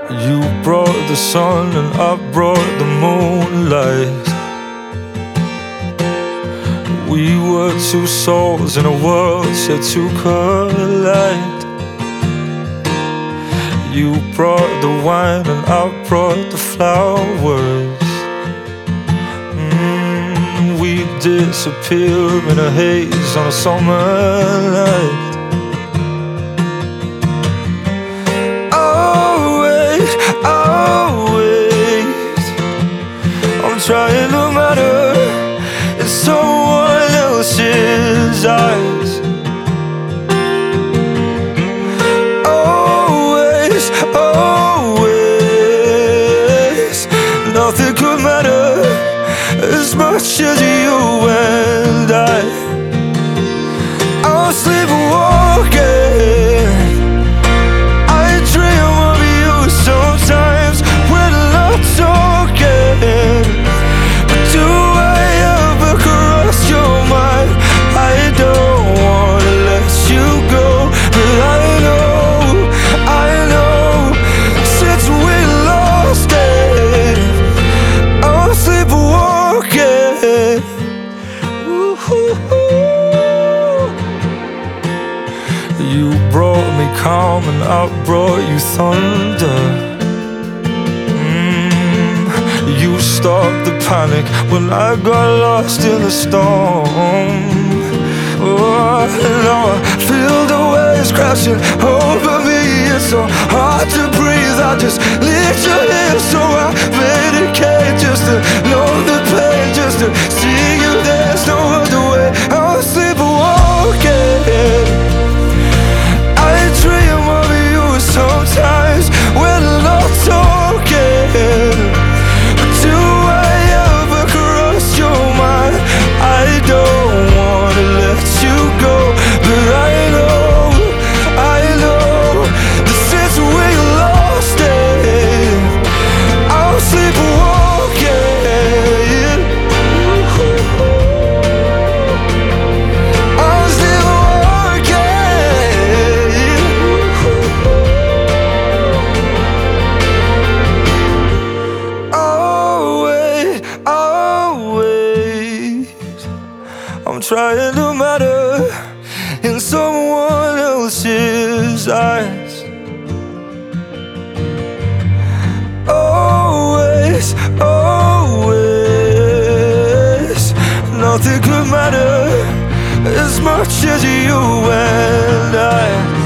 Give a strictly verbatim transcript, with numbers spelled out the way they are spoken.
You brought the sun and I brought the moonlight. We were two souls in a world set to collide. You brought the wine and I brought the flowers. mm, We disappear in a haze on a summer night. Trying to matter in someone else's eyes. Always, always, nothing could matter as much as you and I. I'm sleepwalking. I dream of you sometimes when I'm not talking. You brought me calm and I brought you thunder. mm, You stopped the panic when I got lost in the storm. Oh, now I feel the waves crashing over me. It's so hard to breathe. I just need you here, so I medicate just to know the pain, just to see you. There's no other way. I'm sleepwalking. Sometimes when I'm not talking, but do I ever cross your mind? I don't wanna let you go, but I know, I know that since we lost it, I'm sleepwalking. I'm sleepwalking. I'm trying to matter in someone else's eyes. Always, always, nothing could matter as much as you and I.